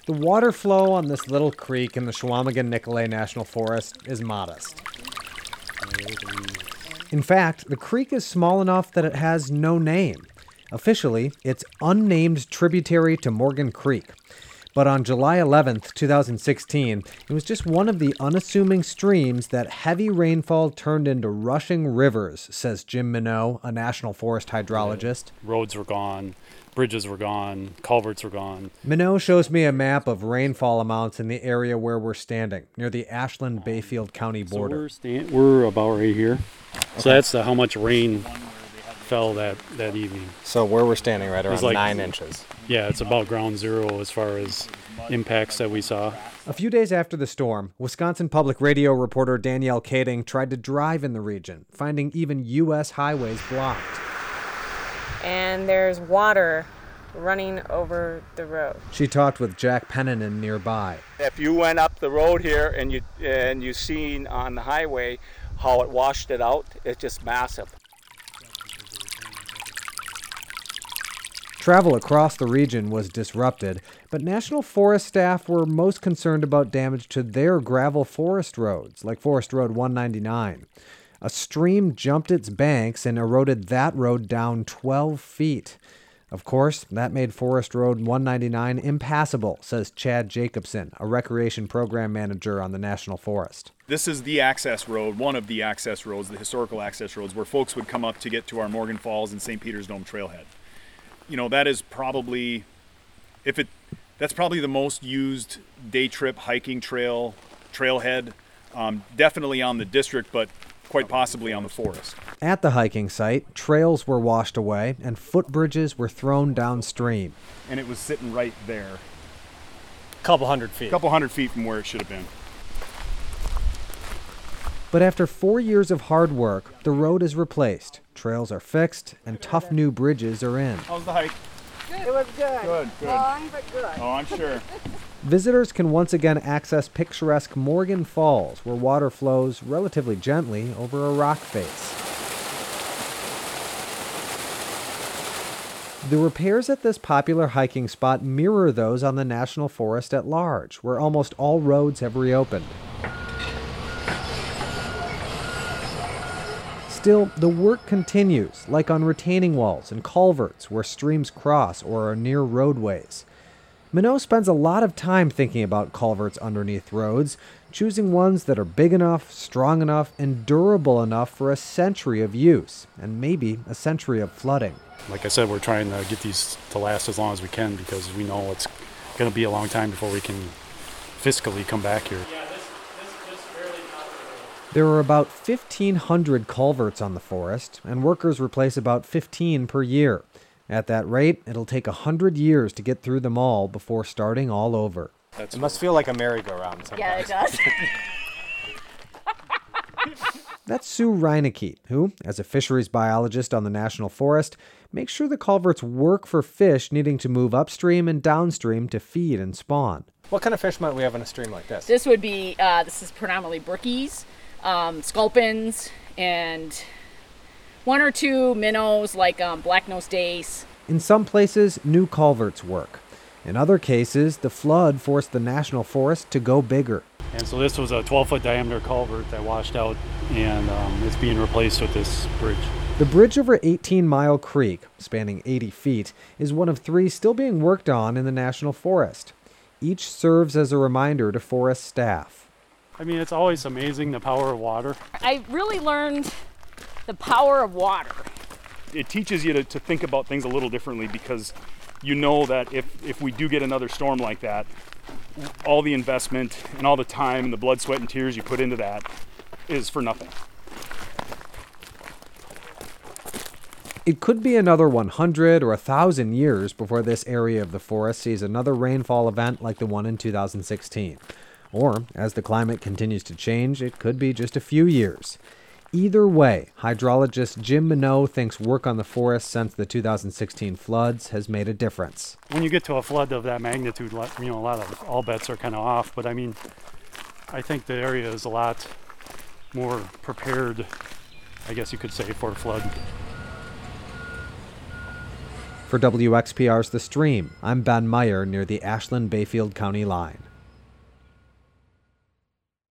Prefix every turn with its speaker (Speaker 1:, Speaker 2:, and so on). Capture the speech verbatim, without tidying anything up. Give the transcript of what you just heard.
Speaker 1: The water flow on this little creek in the Chequamegon-Nicolet National Forest is modest. In fact, the creek is small enough that it has no name. Officially, it's unnamed tributary to Morgan Creek. But on July eleventh, twenty sixteen, it was just one of the unassuming streams that heavy rainfall turned into rushing rivers, says Jim Minot, a National Forest hydrologist.
Speaker 2: Yeah, roads were gone, bridges were gone, culverts were gone.
Speaker 1: Minot shows me a map of rainfall amounts in the area where we're standing, near the Ashland-Bayfield County border.
Speaker 2: So we're, stand- we're about right here. Okay. So that's the, how much rain fell that, that evening.
Speaker 1: So where we're standing, right around
Speaker 2: like,
Speaker 1: nine inches.
Speaker 2: Yeah, it's about ground zero as far as impacts that we saw.
Speaker 1: A few days after the storm, Wisconsin Public Radio reporter Danielle Kading tried to drive in the region, finding even U S highways blocked.
Speaker 3: And there's water running over the road.
Speaker 1: She talked with Jack Pennanen nearby.
Speaker 4: If you went up the road here and you and you seen on the highway how it washed it out, it's just massive.
Speaker 1: Travel across the region was disrupted, but National Forest staff were most concerned about damage to their gravel forest roads, like Forest Road one ninety-nine. A stream jumped its banks and eroded that road down twelve feet. Of course, that made Forest Road one ninety-nine impassable, says Chad Jacobson, a recreation program manager on the National Forest.
Speaker 5: This is the access road, one of the access roads, the historical access roads, where folks would come up to get to our Morgan Falls and Saint Peter's Dome trailhead. You know, that is probably, if it, that's probably the most used day trip hiking trail, trailhead, um, definitely on the district, but quite possibly on the forest.
Speaker 1: At the hiking site, trails were washed away and footbridges were thrown downstream.
Speaker 5: And it was sitting right there.
Speaker 6: A couple hundred feet.
Speaker 5: A couple hundred feet from where it should have been.
Speaker 1: But after four years of hard work, the road is replaced. Trails are fixed, and tough new bridges are in.
Speaker 5: How's the hike?
Speaker 3: It was good.
Speaker 5: Good, good.
Speaker 3: Long, but good.
Speaker 5: Oh, I'm sure.
Speaker 1: Visitors can once again access picturesque Morgan Falls, where water flows relatively gently over a rock face. The repairs at this popular hiking spot mirror those on the National Forest at large, where almost all roads have reopened. Still, the work continues, like on retaining walls and culverts where streams cross or are near roadways. Minot spends a lot of time thinking about culverts underneath roads, choosing ones that are big enough, strong enough, and durable enough for a century of use, and maybe a century of flooding.
Speaker 2: Like I said, we're trying to get these to last as long as we can because we know it's going to be a long time before we can fiscally come back here.
Speaker 1: There are about fifteen hundred culverts on the forest, and workers replace about fifteen per year. At that rate, it'll take one hundred years to get through them all before starting all over.
Speaker 6: That's it must feel like a merry-go-round sometimes.
Speaker 3: Yeah, it does.
Speaker 1: That's Sue Reinecke, who, as a fisheries biologist on the National Forest, makes sure the culverts work for fish needing to move upstream and downstream to feed and spawn.
Speaker 6: What kind of fish might we have in a stream like this?
Speaker 7: This would be, uh, this is predominantly brookies, um, sculpins, and one or two minnows like um, black-nosed dace.
Speaker 1: In some places, new culverts work. In other cases, the flood forced the National Forest to go bigger.
Speaker 2: And so this was a twelve-foot diameter culvert that washed out, and um, it's being replaced with this bridge.
Speaker 1: The bridge over eighteen Mile Creek, spanning eighty feet, is one of three still being worked on in the National Forest. Each serves as a reminder to forest staff.
Speaker 2: I mean, it's always amazing the power of water.
Speaker 7: I really learned the power of water.
Speaker 5: It teaches you to, to think about things a little differently because you know that if, if we do get another storm like that, all the investment and all the time and the blood, sweat, and tears you put into that is for nothing.
Speaker 1: It could be another one hundred or one thousand years before this area of the forest sees another rainfall event like the one in two thousand sixteen. Or, as the climate continues to change, it could be just a few years. Either way, hydrologist Jim Minot thinks work on the forest since the two thousand sixteen floods has made a difference.
Speaker 2: When you get to a flood of that magnitude, you know, a lot of all bets are kind of off. But I mean, I think the area is a lot more prepared, I guess you could say, for a flood.
Speaker 1: For W X P R's The Stream, I'm Ben Meyer near the Ashland-Bayfield County line.